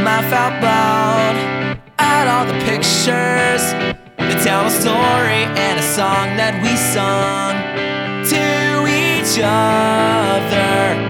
laugh out loud at all the pictures that tell a story and a song that we sung to each other.